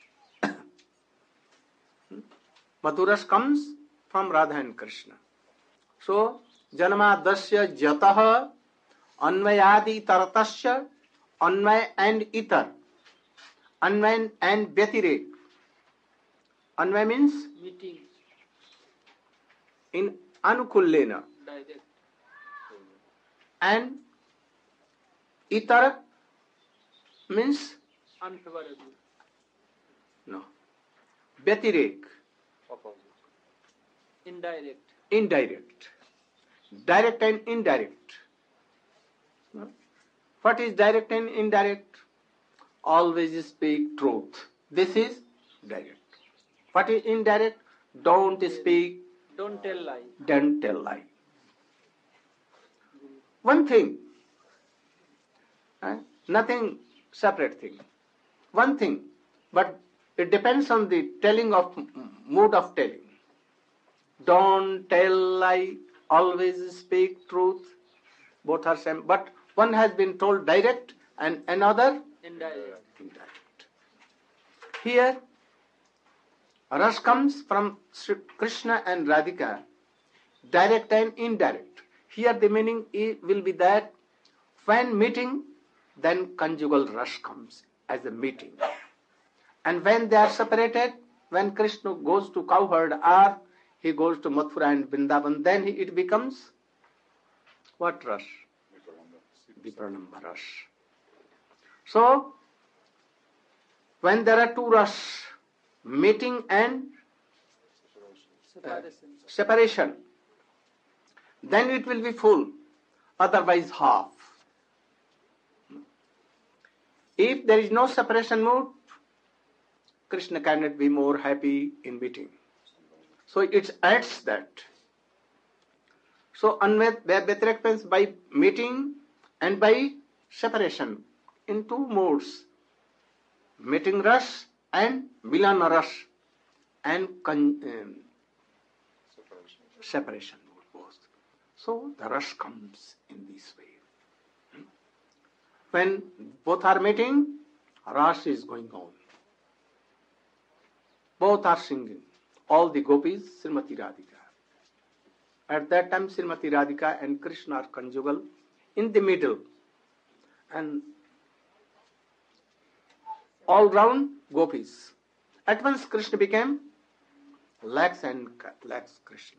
Speaker 1: Madhuras comes from Radha and Krishna. So, Janma Dasya Jataha Anvayadi Taratasya Anvay and Itar. Anvay and Vyatirek. Anvay means
Speaker 2: Meeting.
Speaker 1: in Anukullena.
Speaker 2: Direct.
Speaker 1: And Itar means
Speaker 2: Unfavorable.
Speaker 1: no. Vyatirek.
Speaker 3: Opposite.
Speaker 2: Indirect.
Speaker 1: Indirect. Direct and indirect. What is direct and indirect? Always speak truth. This is direct. What is indirect? Don't speak,
Speaker 2: Don't tell lie.
Speaker 1: don't tell lie. One thing. eh, Nothing separate thing. One thing. But it depends on the telling of mood of telling. Don't tell lie. Always speak truth. Both are same. But one has been told direct and another
Speaker 2: Indirect.
Speaker 1: indirect. Here, Ras comes from Sri Krishna and Radhika, direct and indirect. Here the meaning i- will be that when meeting, then conjugal Ras comes as a meeting. And when they are separated, when Krishna goes to cowherd or he goes to Mathura and Vrindavan, then he, it becomes what Ras? Vipranamba Ras. So, when there are two Ras, meeting and
Speaker 2: Separation.
Speaker 1: separation, then it will be full, otherwise half. If there is no separation mood, Krishna cannot be more happy in meeting. So it adds that. So Anvayat means by meeting and by separation in two modes. Meeting Ras and Milana Ras and con- um,
Speaker 3: Separation.
Speaker 1: separation mode both. So the Ras comes in this way. When both are meeting, Ras is going on. Both are singing. All the gopis, Srimati Radhika. At that time, Srimati Radhika and Krishna are conjugal in the middle. And all round gopis. At once Krishna became lakhs and lakhs Krishna.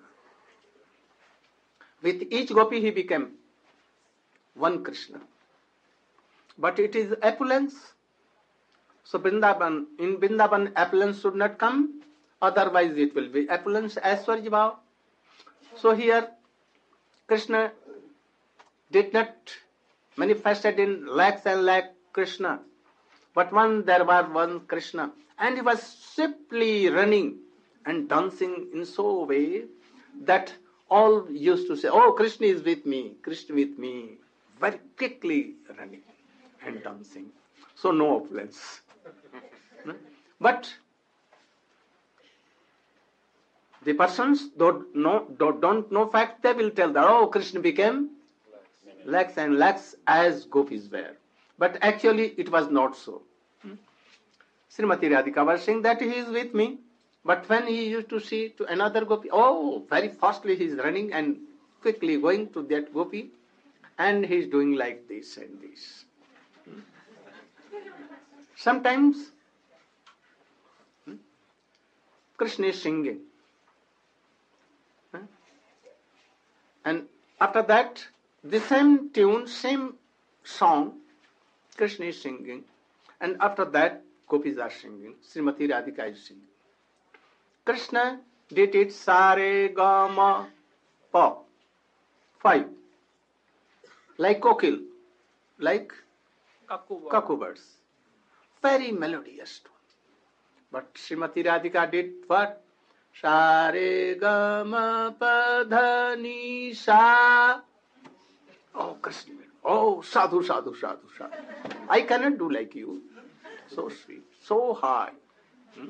Speaker 1: With each gopi he became one Krishna. But it is opulence. So Vrindavan, in Vrindavan opulence should not come, otherwise it will be opulence Aishwarya Bhav. So here Krishna did not manifested in lakhs and lakh Krishna, But one there was one Krishna, and he was swiftly running and dancing in so a way that all used to say, "Oh, Krishna is with me, Krishna with me," very quickly running and dancing. So no opulence. But the persons don't know, don't know fact, they will tell that, "Oh, Krishna became lakhs and lakhs as gopis were." But actually it was not so. Srimati Radhika was saying that he is with me, but when he used to see to another gopi, oh, very fastly he is running and quickly going to that gopi, and he is doing like this and this. Sometimes Krishna is singing. And after that, the same tune, same song, Krishna is singing. And after that, gopis are singing. Srimati Radhika is singing. Krishna did it sare ga ma pa. Five. Like kokil. Like
Speaker 2: Kakuba.
Speaker 1: cuckoo birds. Very melodious tone. But Srimati Radhika did what? Sa re ga ma pa dha ni sa. Oh, Krishna. Oh, sadhu, sadhu, sadhu, sadhu. I cannot do like you. So sweet, so high. Hmm?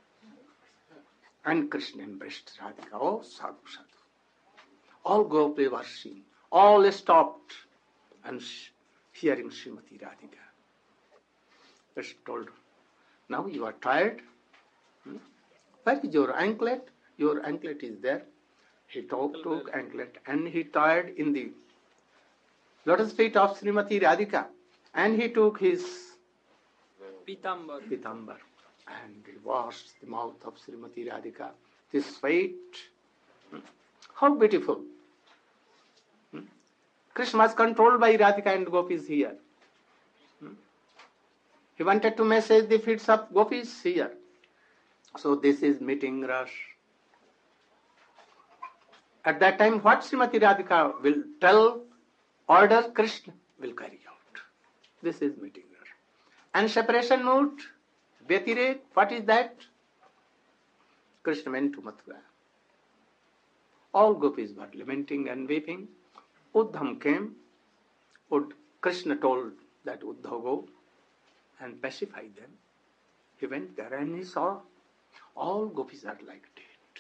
Speaker 1: And Krishna embraced Radhika. Oh, sadhu, sadhu. All gopis were seen. All stopped and hearing Srimati Radhika. Krishna told, "Now you are tired. Hmm? Where is your anklet? Your anklet is there." He took, took anklet and he tied in the lotus feet of Srimati Radhika, and he took his
Speaker 2: Pitambar.
Speaker 1: pitambar and he washed the mouth of Srimati Radhika. This feet, hmm? How beautiful. Hmm? Krishna was controlled by Radhika and gopis here. Hmm? He wanted to massage the feet of gopis here. So this is meeting rush. At that time, what Srimati Radhika will tell, order, Krishna will carry out. This is meeting rush. And separation mood, Vyatirek, what is that? Krishna went to Mathura. All gopis were lamenting and weeping. Uddham came. Ud- Krishna told that Uddhav go and pacify them. He went there and he saw all gopis are like dead.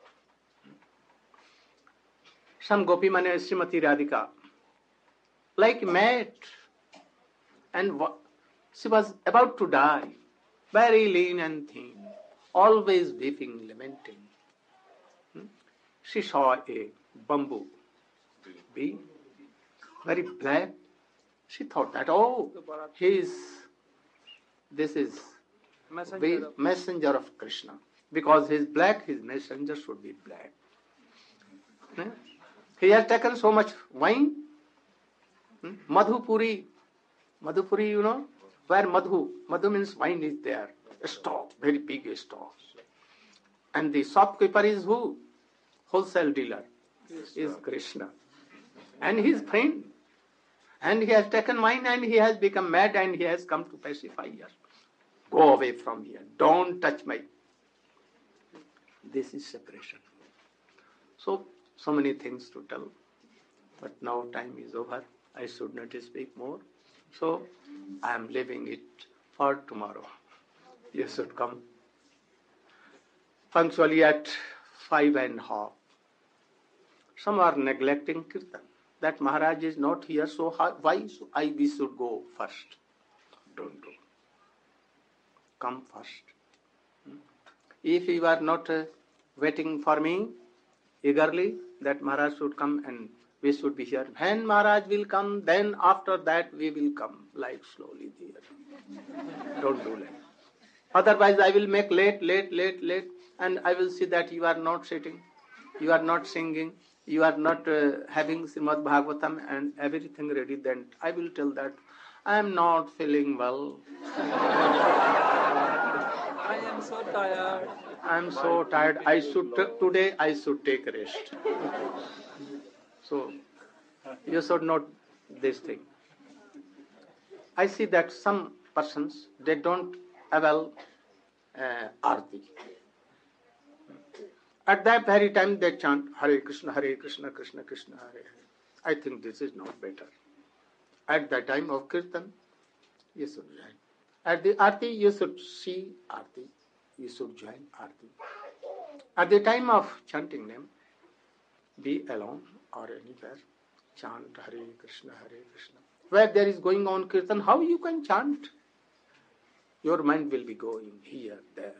Speaker 1: Some gopi mane Srimati Radhika, like mad, and wa- she was about to die, very lean and thin, always weeping, lamenting. Hmm? She saw a bamboo bee, very black. She thought that, oh, he is, this is
Speaker 2: Messenger
Speaker 1: be
Speaker 2: of
Speaker 1: messenger of Krishna. Because he is black, his messenger should be black. Hmm? He has taken so much wine. Hmm? Madhupuri. Madhupuri, you know, where Madhu. Madhu means wine is there. A store, very big store. And the shopkeeper is who? Wholesale dealer. Is Krishna. And his friend. And he has taken wine and he has become mad and he has come to pacify us. Go away from here. Don't touch my... This is separation. So, so many things to tell. But now time is over. I should not speak more. So, I am leaving it for tomorrow. You should come punctually at five and a half. Some are neglecting Kirtan. That Maharaj is not here, so how, why so I we should go first? Don't go. Come first. If you are not uh, waiting for me eagerly, that Maharaj should come and we should be here. When Maharaj will come, then after that we will come, like slowly there. Don't do that. Otherwise I will make late, late, late, late, and I will see that you are not sitting, you are not singing, you are not uh, having Srimad Bhagavatam and everything ready. Then I will tell that I am not feeling well.
Speaker 2: I am so tired.
Speaker 1: I am so tired. I should t- today I should take rest. So you should not this thing. I see that some persons, they don't avail uh, Arti. At that very time they chant Hare Krishna, Hare Krishna, Krishna Krishna, Hare Hare. I think this is not better. At the time of Kirtan, you should join. At the Arti, you should see Arti. You should join Arti. At the time of chanting them, be alone or anywhere. Chant Hare Krishna, Hare Krishna. Where there is going on Kirtan, how you can chant? Your mind will be going here, there.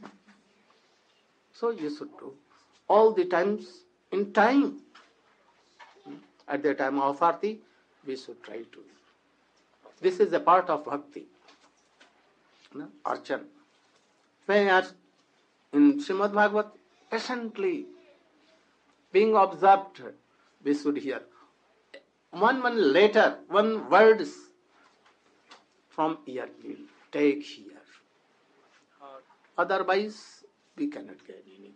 Speaker 1: So you should do. All the times, in time. At the time of Arti, we should try to. This is a part of Bhakti. No? Archan. Whereas in Srimad Bhagavat, patiently being observed, we should hear. One one letter, one words from ear will take here. Otherwise, we cannot gain anything.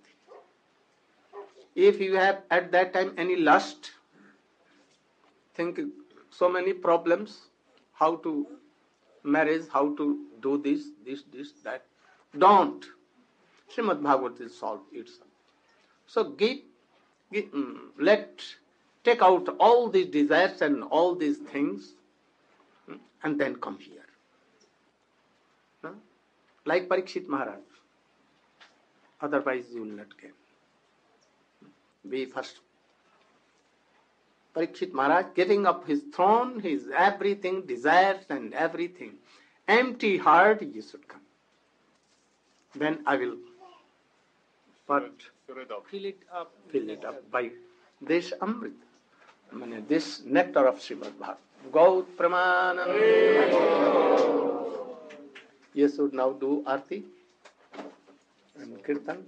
Speaker 1: If you have at that time any lust, think so many problems, how to marriage, how to do this, this, this, that. Don't. Srimad Bhagavat will solve itself. So give, give um, let, take out all these desires and all these things um, and then come here. Huh? Like Parikshit Maharaj. Otherwise you will not gain. Be first. Parikshit Maharaj giving up his throne, his everything, desires and everything. Empty heart you should come. Then I will but
Speaker 2: Fill it up.
Speaker 1: fill it up by this Amrit. I mean, this nectar of Srimad Bhagavatam. Gaut Pramanam. You should now do Arti and Kirtan.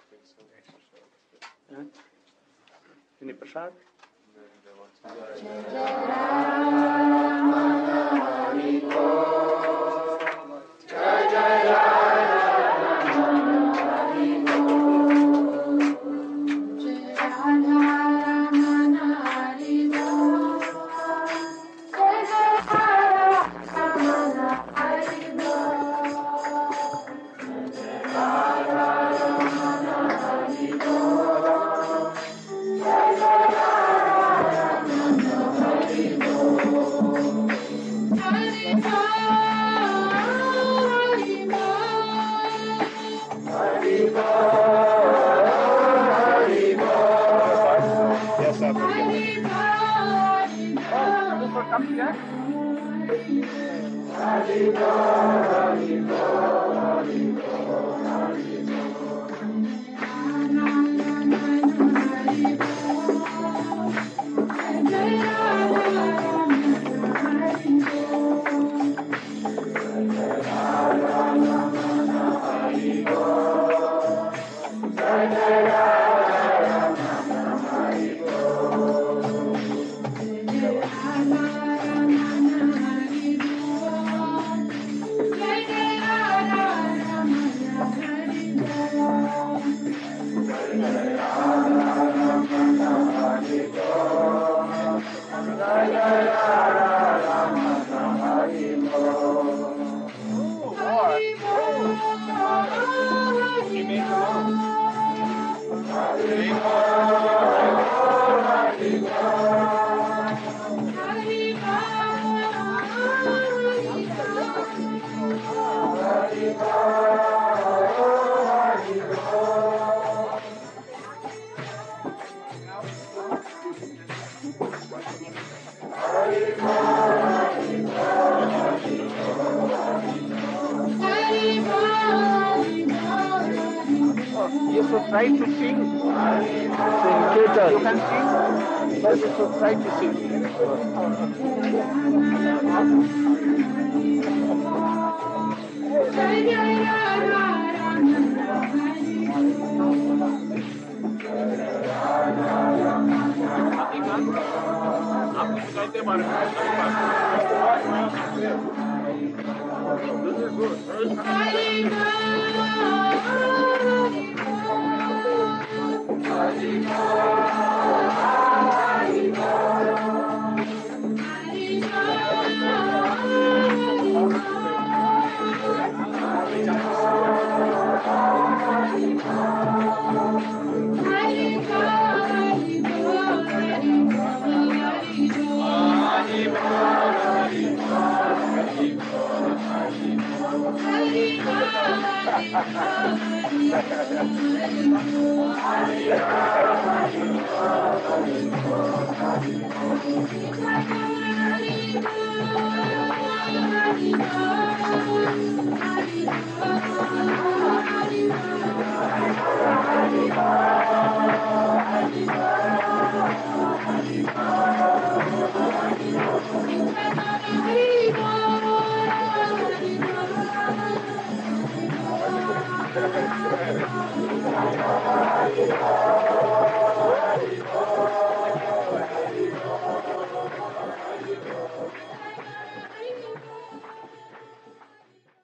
Speaker 1: Huh? Any prasad? You should try to sing. Sing Kirtan. You can sing, but you should try to sing.